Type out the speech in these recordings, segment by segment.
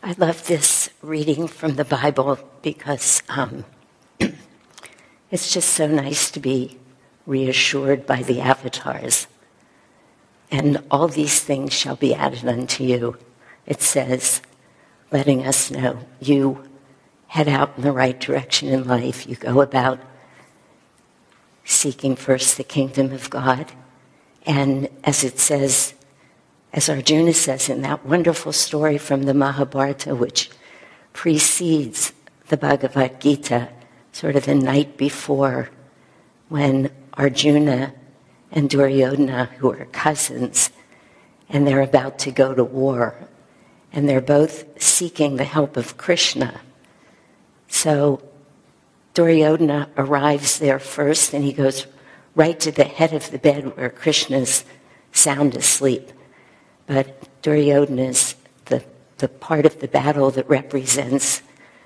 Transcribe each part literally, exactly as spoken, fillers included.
I love this reading from the Bible because um, it's just so nice to be reassured by the avatars. And all these things shall be added unto you. It says, letting us know you head out in the right direction in life. You go about seeking first the kingdom of God. And as it says, as Arjuna says in that wonderful story from the Mahabharata, which precedes the Bhagavad Gita, sort of the night before, when Arjuna and Duryodhana, who are cousins, and they're about to go to war, and they're both seeking the help of Krishna. So Duryodhana arrives there first, and he goes right to the head of the bed where Krishna's sound asleep. But Duryodhana is the, the part of the battle that represents,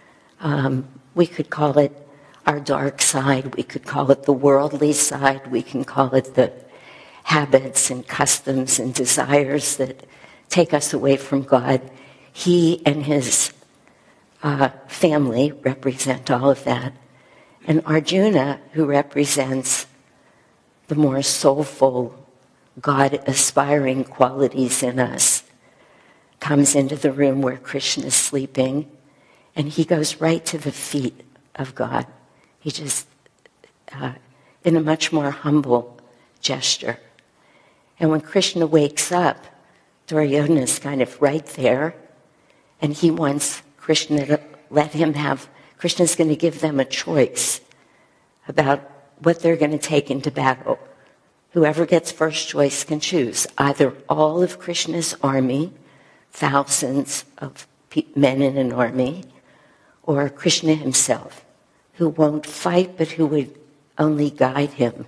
um, we could call it our dark side, we could call it the worldly side, we can call it the habits and customs and desires that take us away from God. He and his uh, family represent all of that. And Arjuna, who represents the more soulful, God-aspiring qualities in us, comes into the room where Krishna is sleeping, and he goes right to the feet of God. He just, uh, in a much more humble gesture. And when Krishna wakes up, Duryodhana is kind of right there, and he wants Krishna to let him have, Krishna's going to give them a choice about what they're going to take into battle. Whoever gets first choice can choose either all of Krishna's army, thousands of men in an army, or Krishna himself, who won't fight but who would only guide him.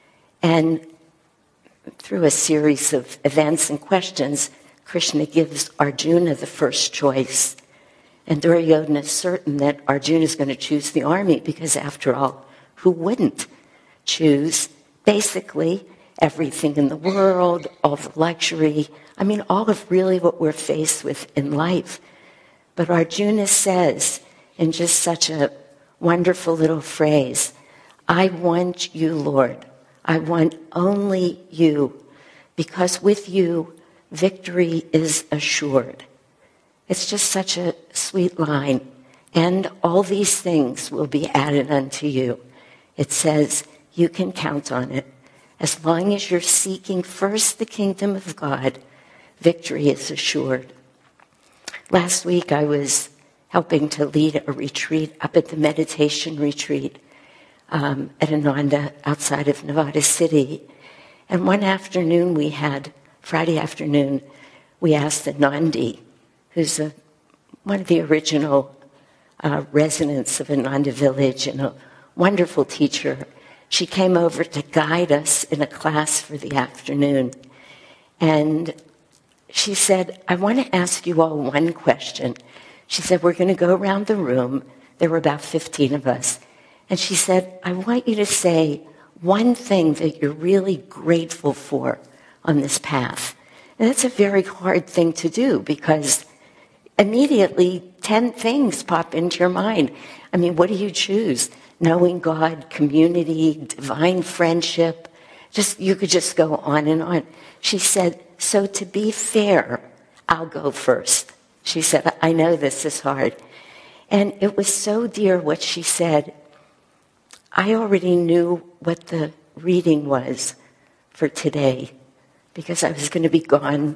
And through a series of events and questions, Krishna gives Arjuna the first choice. And Duryodhana is certain that Arjuna is going to choose the army because, after all, who wouldn't choose basically everything in the world, all the luxury, I mean, all of really what we're faced with in life. But Arjuna says, in just such a wonderful little phrase, I want you, Lord. I want only you, because with you, victory is assured. It's just such a sweet line. And all these things will be added unto you. It says, you can count on it. As long as you're seeking first the kingdom of God, victory is assured. Last week I was helping to lead a retreat up at the meditation retreat um, at Ananda outside of Nevada City. And one afternoon we had, Friday afternoon, we asked the Nandi, who's a, one of the original uh, residents of Ananda Village and a wonderful teacher. She came over to guide us in a class for the afternoon. And she said, I want to ask you all one question. She said, we're going to go around the room. There were about fifteen of us. And she said, I want you to say one thing that you're really grateful for on this path. And that's a very hard thing to do because immediately ten things pop into your mind. I mean, what do you choose? Knowing God, community, divine friendship. Just, you could just go on and on. She said, so to be fair, I'll go first. She said, I know this is hard. And it was so dear what she said. I already knew what the reading was for today because I was going to be gone,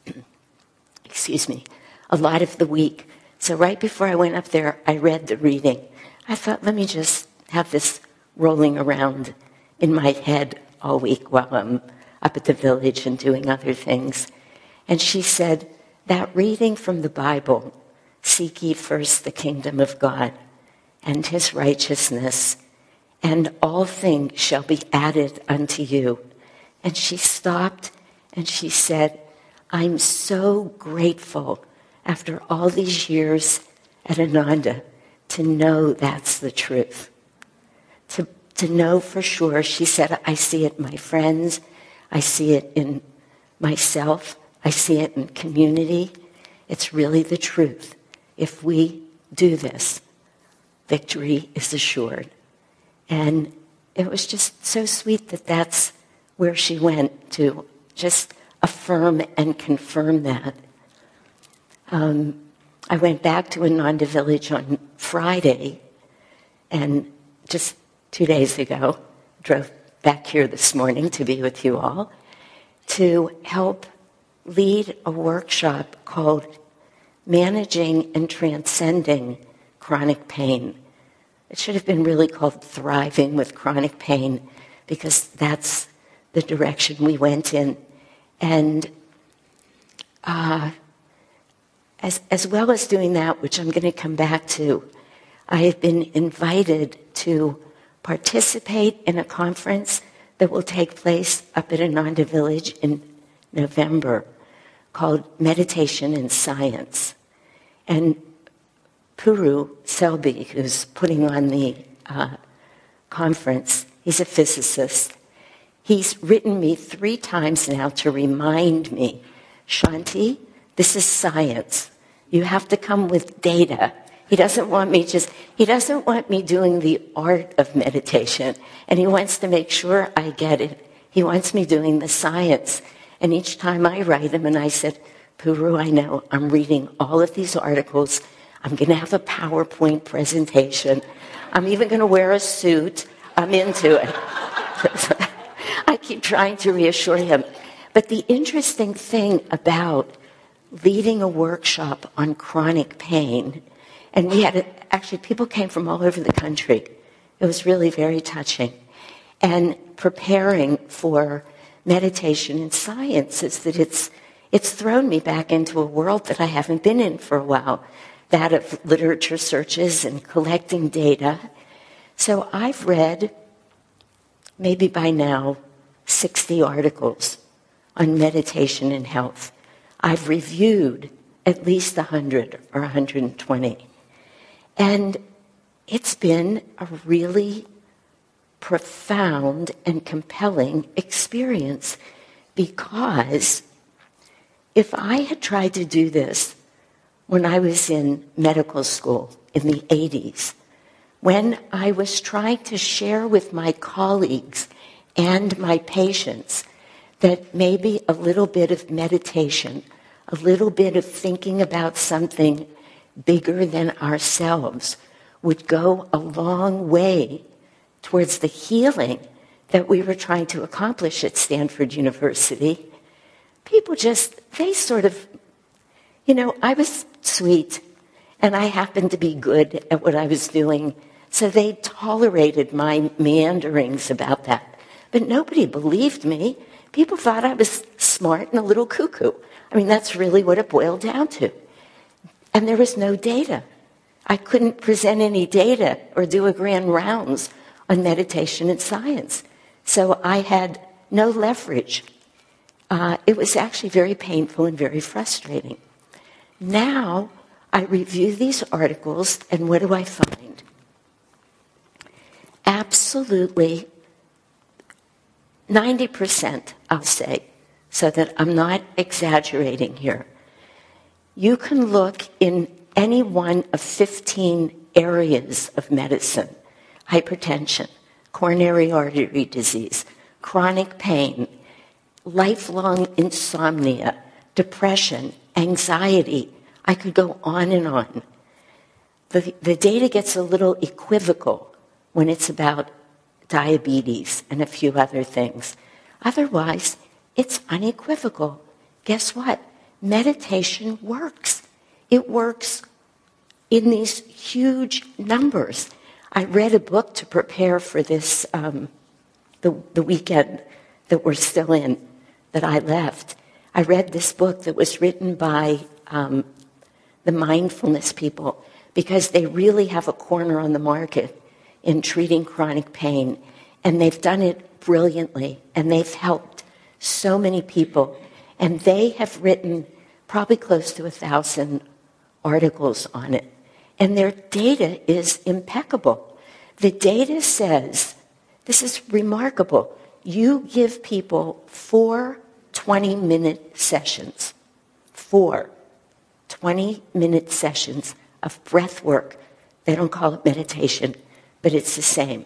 excuse me, a lot of the week. So right before I went up there, I read the reading. I thought, let me just have this rolling around in my head all week while I'm up at the village and doing other things. And she said, that reading from the Bible, seek ye first the kingdom of God and his righteousness, and all things shall be added unto you. And she stopped and she said, I'm so grateful after all these years at Ananda to know that's the truth. To, to know for sure, she said, I see it in my friends, I see it in myself, I see it in community. It's really the truth. if we do this, victory is assured. And it was just so sweet that that's where she went, to just affirm and confirm that. Um, I went back to Ananda Village on Friday, and just two days ago, drove back here this morning to be with you all, to help lead a workshop called Managing and Transcending Chronic Pain. It should have been really called Thriving with Chronic Pain, because that's the direction we went in. And uh, as, as well as doing that, which I'm going to come back to, I have been invited to participate in a conference that will take place up at Ananda Village in November called Meditation and Science. And Puru Selby, who's putting on the uh, conference, he's a physicist. He's written me three times now to remind me, Shanti, this is science. You have to come with data. He doesn't want me just, he doesn't want me doing the art of meditation, and he wants to make sure I get it. He wants me doing the science. And each time I write him, and I said, Puru, I know, I'm reading all of these articles. I'm going to have a PowerPoint presentation. I'm even going to wear a suit. I'm into it. I keep trying to reassure him. But the interesting thing about leading a workshop on chronic pain, and we had, a, actually, people came from all over the country. It was really very touching. And preparing for meditation and science is that it's, it's thrown me back into a world that I haven't been in for a while, that of literature searches and collecting data. So I've read, maybe by now, sixty articles on meditation and health. I've reviewed at least one hundred or one hundred twenty. And it's been a really profound and compelling experience, because if I had tried to do this when I was in medical school in the eighties, when I was trying to share with my colleagues and my patients that maybe a little bit of meditation, a little bit of thinking about something bigger than ourselves would go a long way towards the healing that we were trying to accomplish at Stanford University, people just, they sort of, you know, I was sweet, and I happened to be good at what I was doing, so they tolerated my meanderings about that. But nobody believed me. People thought I was smart and a little cuckoo. I mean, that's really what it boiled down to. And there was no data. I couldn't present any data or do a grand rounds on meditation and science. So I had no leverage. Uh, it was actually very painful and very frustrating. Now I review these articles, and what do I find? Absolutely ninety percent, I'll say, so that I'm not exaggerating here. You can look in any one of fifteen areas of medicine: hypertension, coronary artery disease, chronic pain, lifelong insomnia, depression, anxiety. I could go on and on. The, the data gets a little equivocal when it's about diabetes and a few other things. Otherwise, it's unequivocal. Guess what? Meditation works. It works in these huge numbers. I read a book to prepare for this, um, the, the weekend that we're still in, that I left. I read this book that was written by um, the mindfulness people, because they really have a corner on the market in treating chronic pain. And they've done it brilliantly, and they've helped so many people. And they have written probably close to a thousand articles on it. And their data is impeccable. The data says, this is remarkable, you give people four twenty-minute sessions. Four twenty-minute sessions of breath work. They don't call it meditation, but it's the same.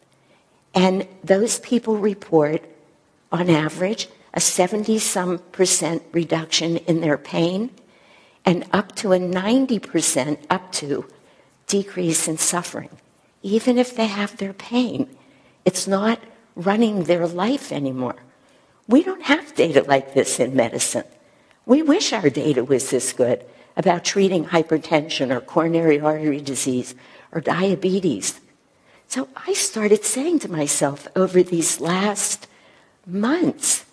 And those people report, on average, a seventy-some percent reduction in their pain and up to a ninety percent, up to, decrease in suffering. Even if they have their pain, it's not running their life anymore. We don't have data like this in medicine. We wish our data was this good about treating hypertension or coronary artery disease or diabetes. So I started saying to myself over these last months,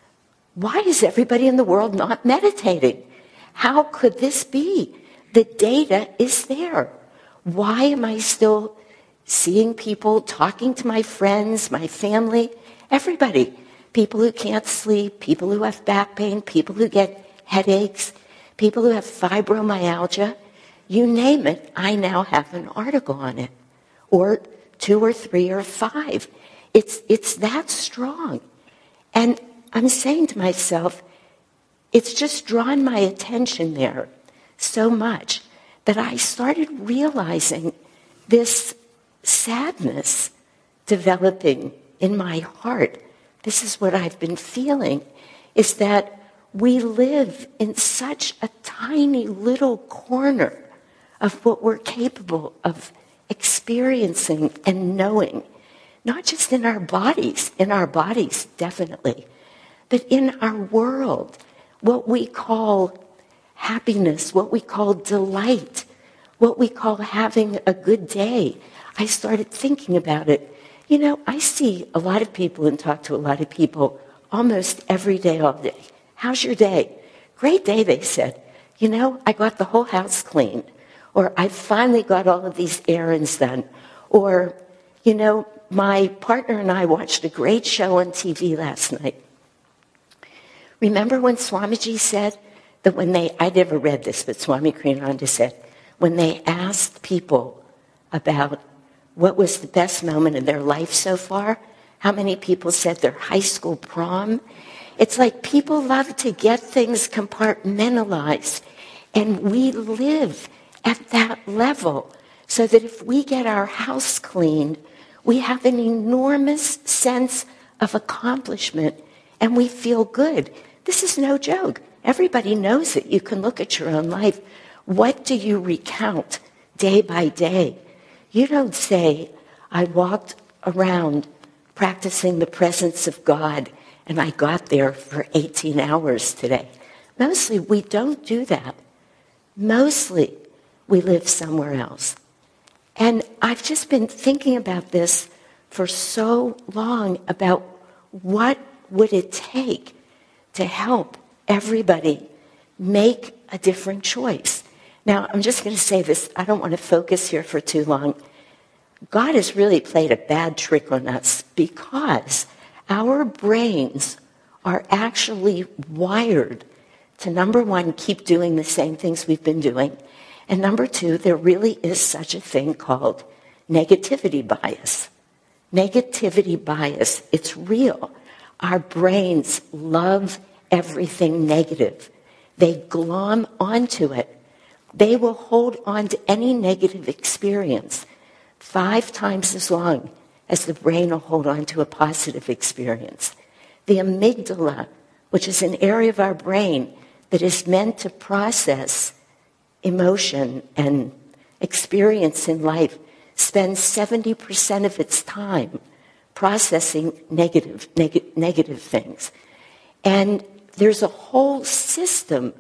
why is everybody in the world not meditating? How could this be? The data is there. Why am I still seeing people, talking to my friends, my family, everybody, people who can't sleep, people who have back pain, people who get headaches, people who have fibromyalgia, you name it, I now have an article on it, or two or three or five. It's, it's that strong. And I'm saying to myself, it's just drawn my attention there so much that I started realizing this sadness developing in my heart. This is what I've been feeling, is that we live in such a tiny little corner of what we're capable of experiencing and knowing, not just in our bodies, in our bodies definitely, but in our world, what we call happiness, what we call delight, what we call having a good day. I started thinking about it. You know, I see a lot of people and talk to a lot of people almost every day, all day. How's your day? Great day, they said. You know, I got the whole house cleaned. Or I finally got all of these errands done. Or, you know, my partner and I watched a great show on T V last night. Remember when Swamiji said that when they, I never read this, but Swami Kriyananda said, when they asked people about what was the best moment in their life so far, how many people said their high school prom? It's like people love to get things compartmentalized, and we live at that level so that if we get our house cleaned, we have an enormous sense of accomplishment and we feel good. This is no joke. Everybody knows it. You can look at your own life. What do you recount day by day? You don't say, I walked around practicing the presence of God and I got there for eighteen hours today. Mostly we don't do that. Mostly we live somewhere else. And I've just been thinking about this for so long, about what would it take to help everybody make a different choice. Now, I'm just going to say this. I don't want to focus here for too long. God has really played a bad trick on us because our brains are actually wired to, number one, keep doing the same things we've been doing. And number two, there really is such a thing called negativity bias. Negativity bias, it's real. Our brains love everything negative. They glom onto it. They will hold on to any negative experience five times as long as the brain will hold on to a positive experience. The amygdala, which is an area of our brain that is meant to process emotion and experience in life, spends seventy percent of its time processing negative, neg- negative things. And there's a whole system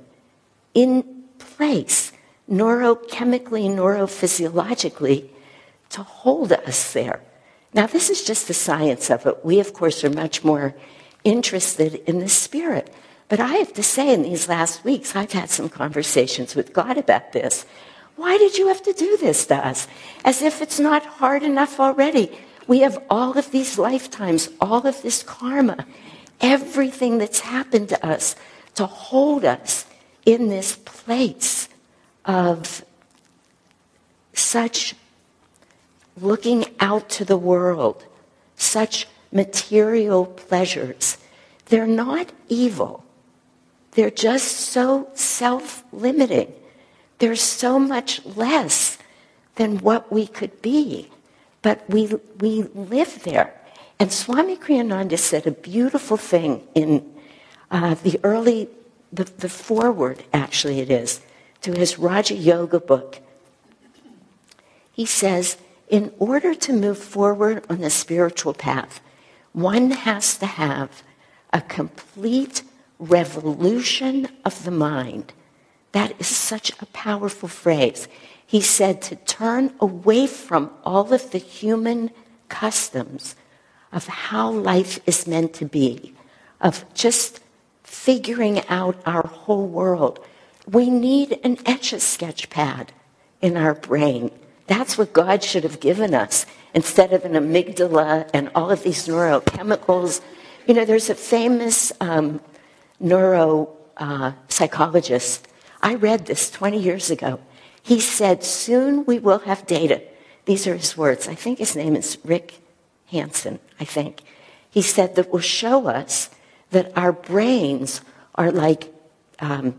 in place, neurochemically, neurophysiologically, to hold us there. Now, this is just the science of it. We, of course, are much more interested in the spirit. But I have to say, in these last weeks, I've had some conversations with God about this. Why did you have to do this to us? As if it's not hard enough already. We have all of these lifetimes, all of this karma, everything that's happened to us to hold us in this place of such looking out to the world, such material pleasures. They're not evil. They're just so self-limiting. there's so much less than what we could be, but we we live there. And Swami Kriyananda said a beautiful thing in uh, the early, the, the foreword, actually it is, to his Raja Yoga book. He says, in order to move forward on the spiritual path, one has to have a complete revolution of the mind. That is such a powerful phrase. He said to turn away from all of the human customs of how life is meant to be, of just figuring out our whole world. We need an Etch-a-Sketch pad in our brain. That's what God should have given us instead of an amygdala and all of these neurochemicals. You know, there's a famous um, neuro uh, psychologist. I read this twenty years ago. He said, soon we will have data. These are his words. I think his name is Rick Hansen, I think. He said that will show us that our brains are like um,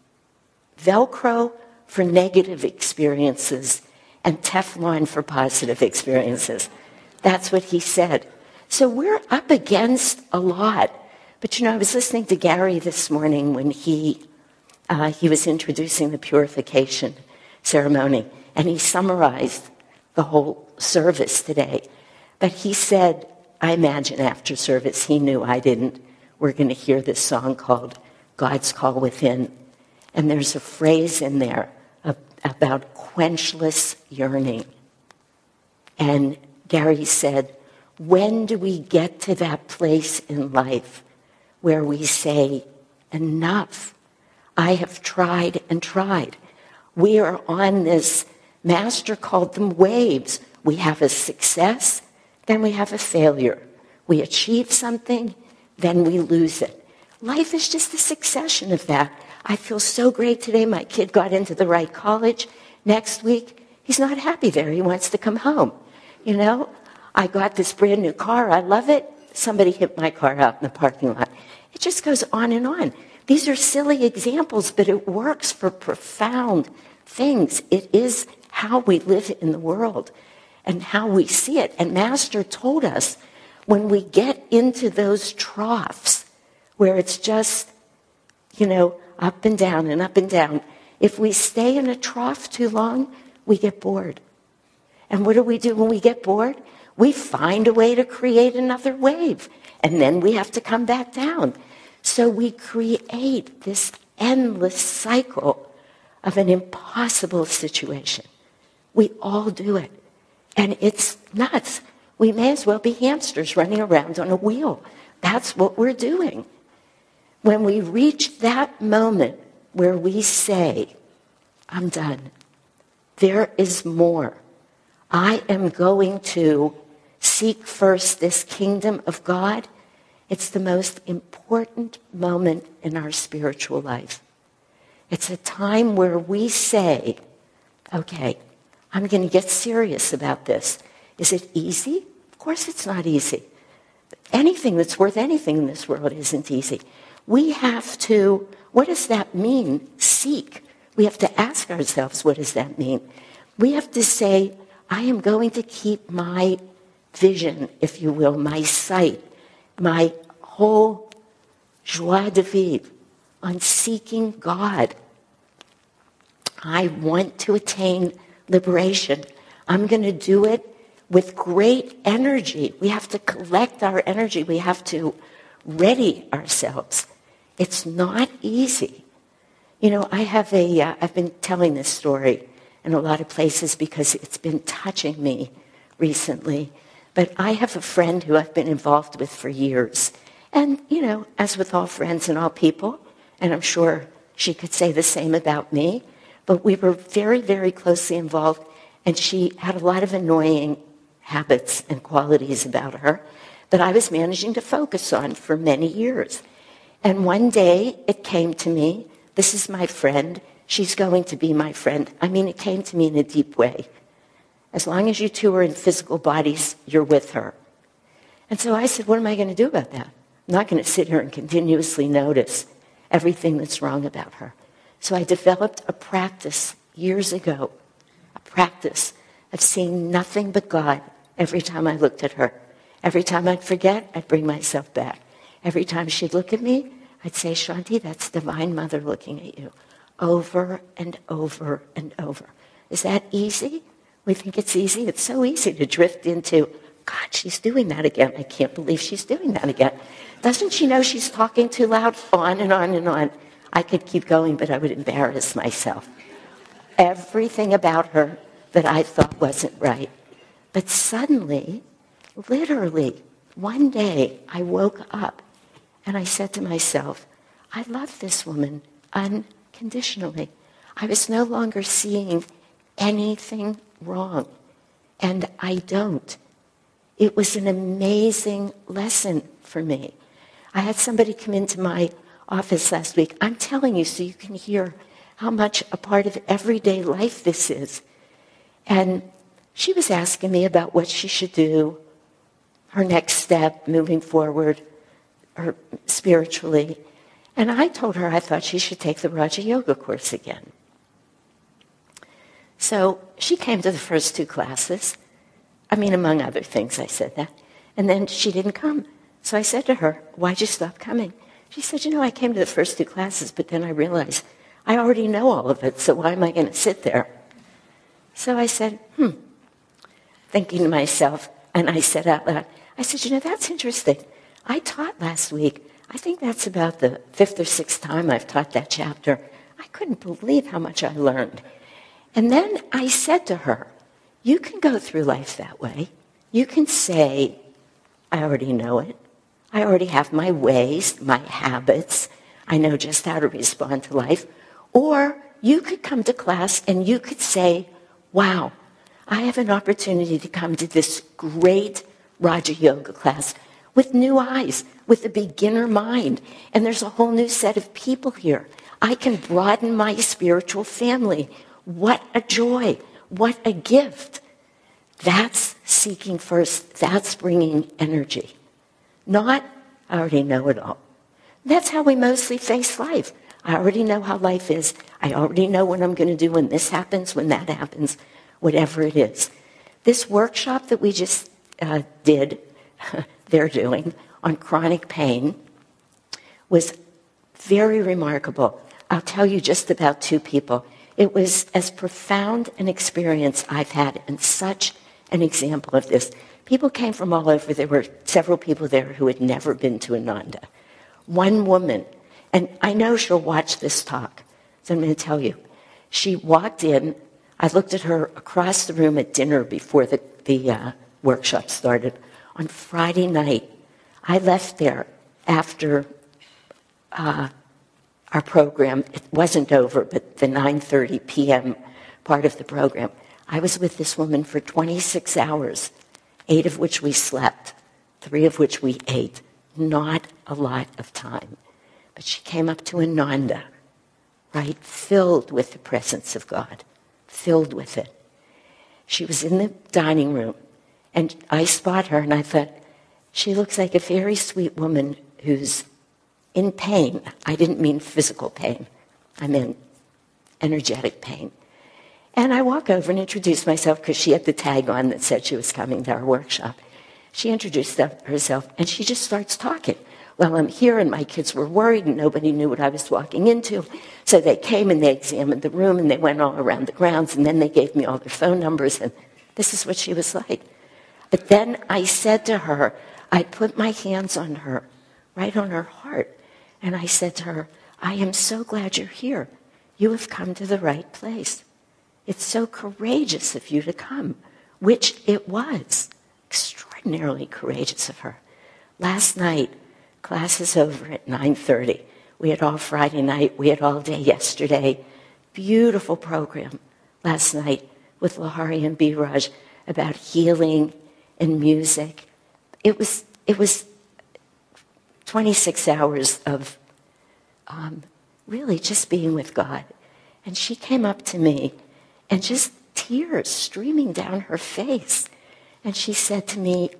Velcro for negative experiences and Teflon for positive experiences. That's what he said. So we're up against a lot. But, you know, I was listening to Gary this morning when he uh, he was introducing the purification ceremony, and he summarized the whole service today. But he said, I imagine after service, he knew I didn't, we're going to hear this song called God's Call Within. And there's a phrase in there of, about quenchless yearning. And Gary said, when do we get to that place in life where we say, enough, I have tried and tried. We are on this, Master called them waves. We have a success, then we have a failure. We achieve something, then we lose it. Life is just a succession of that. I feel so great today. My kid got into the right college. Next week, he's not happy there. He wants to come home. You know, I got this brand new car. I love it. Somebody hit my car out in the parking lot. It just goes on and on. These are silly examples, but it works for profound things. It is how we live in the world and how we see it. And Master told us when we get into those troughs where it's just, you know, up and down and up and down, if we stay in a trough too long, we get bored. And what do we do when we get bored? We find a way to create another wave. And then we have to come back down. So we create this endless cycle of an impossible situation. We all do it. And it's nuts. We may as well be hamsters running around on a wheel. That's what we're doing. When we reach that moment where we say, I'm done. There is more. I am going to seek first this kingdom of God. It's the most important moment in our spiritual life. It's a time where we say, okay, I'm going to get serious about this. Is it easy? Of course it's not easy. Anything that's worth anything in this world isn't easy. We have to, what does that mean? Seek. We have to ask ourselves, what does that mean? We have to say, I am going to keep my vision, if you will, my sight, my whole joie de vivre on seeking God. I want to attain liberation. I'm going to do it with great energy. We have to collect our energy. We have to ready ourselves. It's not easy. You know, I have a, uh, I've been telling this story in a lot of places because it's been touching me recently. But I have a friend who I've been involved with for years. And, you know, as with all friends and all people, and I'm sure she could say the same about me, but we were very, very closely involved, and she had a lot of annoying habits and qualities about her that I was managing to focus on for many years. And one day it came to me, this is my friend, she's going to be my friend. I mean, it came to me in a deep way. As long as you two are in physical bodies, you're with her. And so I said, what am I going to do about that? I'm not going to sit here and continuously notice everything that's wrong about her. So I developed a practice years ago a practice of seeing nothing but God every time I looked at her. Every time I'd forget, I'd bring myself back. Every time she'd look at me, I'd say, Shanti, that's Divine Mother looking at you. Over and over and over. Is that easy? We think it's easy. It's so easy to drift into, God, she's doing that again. I can't believe she's doing that again. Doesn't she know she's talking too loud? On and on and on. I could keep going, but I would embarrass myself. Everything about her that I thought wasn't right. But suddenly, literally, one day I woke up and I said to myself, I love this woman unconditionally. I was no longer seeing anything wrong, and I don't. It was an amazing lesson for me. I had somebody come into my office last week. I'm telling you so you can hear how much a part of everyday life this is. And she was asking me about what she should do, her next step moving forward, or spiritually. And I told her I thought she should take the Raja Yoga course again. So she came to the first two classes. I mean, among other things, I said that. And then she didn't come. So I said to her, why'd you stop coming? She said, you know, I came to the first two classes, but then I realized I already know all of it, so why am I going to sit there? So I said, hmm, thinking to myself, and I said out loud, I said, you know, that's interesting. I taught last week. I think that's about the fifth or sixth time I've taught that chapter. I couldn't believe how much I learned. And then I said to her, you can go through life that way. You can say, I already know it. I already have my ways, my habits. I know just how to respond to life. Or you could come to class and you could say, wow, I have an opportunity to come to this great Raja Yoga class with new eyes, with a beginner mind. And there's a whole new set of people here. I can broaden my spiritual family. What a joy. What a gift. That's seeking first. That's bringing energy. Not, I already know it all. That's how we mostly face life. I already know how life is. I already know what I'm going to do when this happens, when that happens, whatever it is. This workshop that we just uh, did, they're doing, on chronic pain was very remarkable. I'll tell you just about two people. It was as profound an experience I've had, and such an example of this. People came from all over. There were several people there who had never been to Ananda. One woman, and I know she'll watch this talk, so I'm going to tell you. She walked in. I looked at her across the room at dinner before the, the uh, workshop started. On Friday night, I left there after uh, our program. It wasn't over, but the nine thirty p.m. part of the program. I was with this woman for twenty-six hours, eight of which we slept, three of which we ate. Not a lot of time. But she came up to Ananda, right, filled with the presence of God, filled with it. She was in the dining room, and I spot her, and I thought, she looks like a very sweet woman who's in pain. I didn't mean physical pain. I meant energetic pain. And I walk over and introduce myself because she had the tag on that said she was coming to our workshop. She introduced herself, and she just starts talking. Well, I'm here, and my kids were worried, and nobody knew what I was walking into. So they came, and they examined the room, and they went all around the grounds, and then they gave me all their phone numbers, and this is what she was like. But then I said to her, I put my hands on her, right on her heart, and I said to her, I am so glad you're here. You have come to the right place. It's so courageous of you to come, which it was. Extraordinarily courageous of her. Last night, class is over at nine thirty. We had all Friday night. We had all day yesterday. Beautiful program last night with Lahari and Biraj about healing and music. It was it was twenty-six hours of um, really just being with God. And she came up to me, and just tears streaming down her face. And she said to me,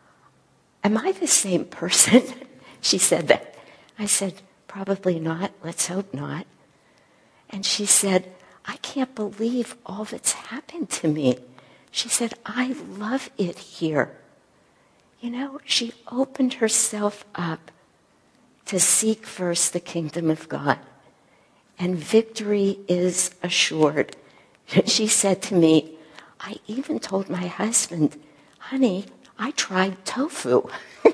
am I the same person? She said that. I said, probably not. Let's hope not. And she said, I can't believe all that's happened to me. She said, I love it here. You know, she opened herself up to seek first the kingdom of God. And victory is assured. She said to me, I even told my husband, honey, I tried tofu.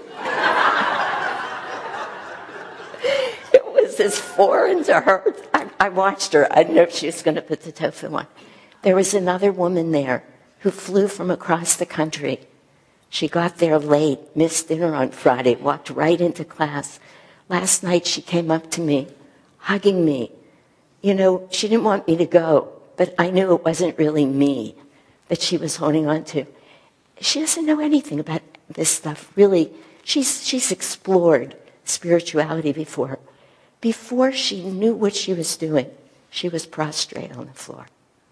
It was as foreign to her. I, I watched her. I didn't know if she was going to put the tofu on. There was another woman there who flew from across the country. She got there late, missed dinner on Friday, walked right into class. Last night she came up to me, hugging me. You know, she didn't want me to go, but I knew it wasn't really me that she was holding on to. She doesn't know anything about this stuff, really. She's, she's explored spirituality before. Before she knew what she was doing, she was prostrate on the floor.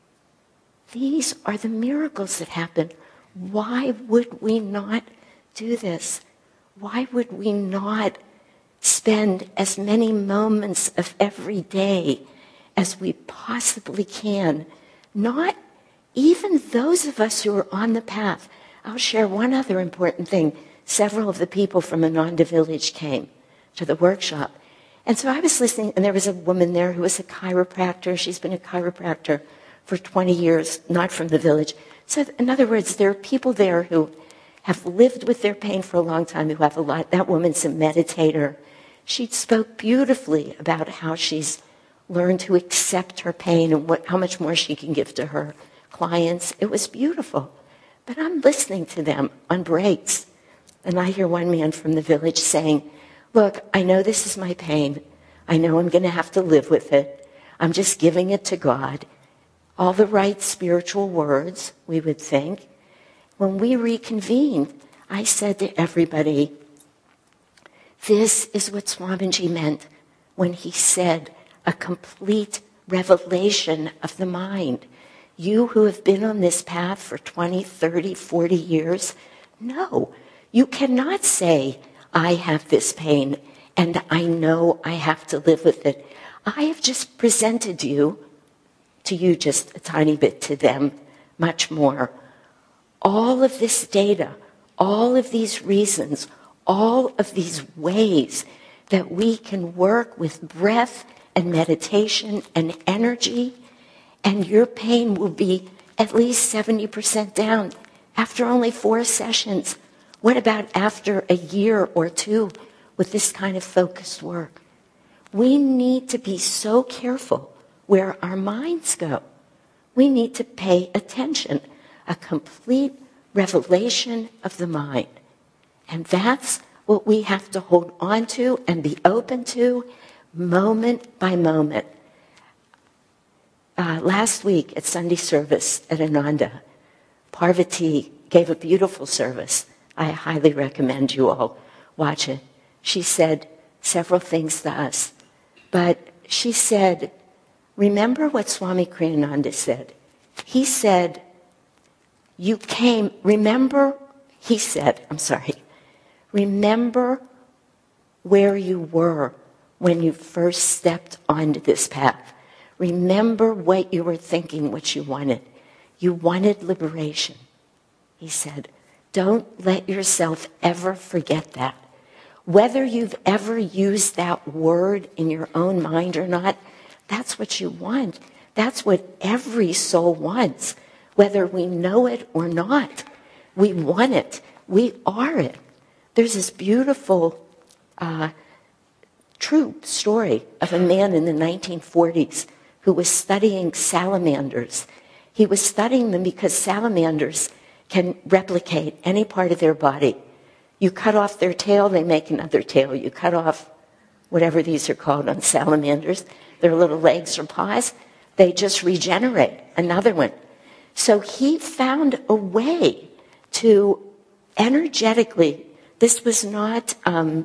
These are the miracles that happen. Why would we not do this? Why would we not spend as many moments of every day as we possibly can? Not even those of us who are on the path. I'll share one other important thing. Several of the people from Ananda Village came to the workshop. And so I was listening, and there was a woman there who was a chiropractor. She's been a chiropractor for twenty years, not from the village. So in other words, there are people there who have lived with their pain for a long time, who have a lot. That woman's a meditator. She spoke beautifully about how she's learned to accept her pain and what, how much more she can give to her clients. It was beautiful. But I'm listening to them on breaks, and I hear one man from the village saying, look, I know this is my pain. I know I'm going to have to live with it. I'm just giving it to God. All the right spiritual words, we would think. When we reconvened, I said to everybody, this is what Swamiji meant when he said a complete revelation of the mind. You who have been on this path for twenty, thirty, forty years, no, you cannot say, I have this pain and I know I have to live with it. I have just presented you, to you just a tiny bit, to them much more. All of this data, all of these reasons, all of these ways that we can work with breath and meditation and energy, and your pain will be at least seventy percent down after only four sessions. What about after a year or two with this kind of focused work? We need to be so careful where our minds go. We need to pay attention. A complete revelation of the mind. And that's what we have to hold on to and be open to moment by moment. Uh, last week at Sunday service at Ananda, Parvati gave a beautiful service. I highly recommend you all watch it. She said several things to us. But she said, remember what Swami Kriyananda said. He said, you came, remember, he said, I'm sorry, remember where you were when you first stepped onto this path. Remember what you were thinking, what you wanted. You wanted liberation. He said, don't let yourself ever forget that. Whether you've ever used that word in your own mind or not, that's what you want. That's what every soul wants. Whether we know it or not, we want it. We are it. There's this beautiful, uh, true story of a man in the nineteen forties who was studying salamanders. He was studying them because salamanders can replicate any part of their body. You cut off their tail, they make another tail. You cut off whatever these are called on salamanders, their little legs or paws, they just regenerate another one. So he found a way to energetically, this was not, um,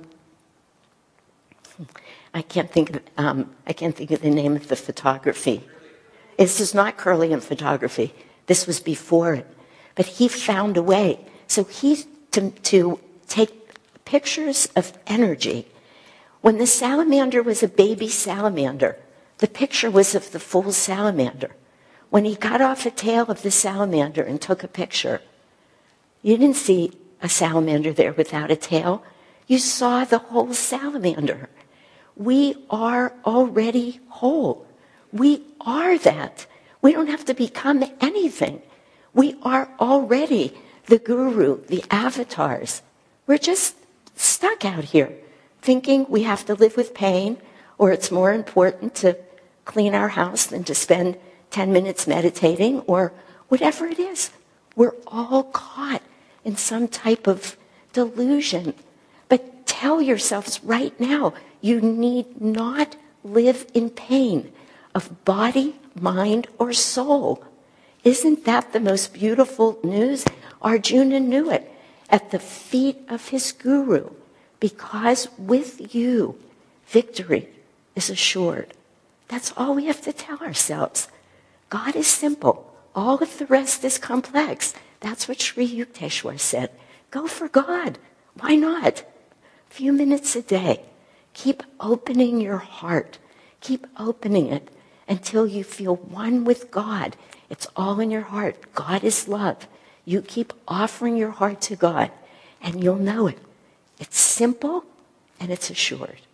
I can't think of, um, I can't think of the name of the photography. This is not Kirlian photography. This was before it. But he found a way. So he, to, to take pictures of energy. When the salamander was a baby salamander, the picture was of the full salamander. when he got off the tail of the salamander and took a picture, you didn't see a salamander there without a tail. You saw the whole salamander. We are already whole. We are that. We don't have to become anything. We are already the guru, the avatars. We're just stuck out here thinking we have to live with pain, or it's more important to clean our house than to spend ten minutes meditating, or whatever it is. We're all caught in some type of delusion. But tell yourselves right now, you need not live in pain of body, mind, or soul. Isn't that the most beautiful news? Arjuna knew it at the feet of his guru, because with you, victory is assured. That's all we have to tell ourselves. God is simple. All of the rest is complex. That's what Sri Yukteswar said. Go for God. Why not? A few minutes a day. Keep opening your heart. Keep opening it until you feel one with God. It's all in your heart. God is love. You keep offering your heart to God, and you'll know it. It's simple, and it's assured.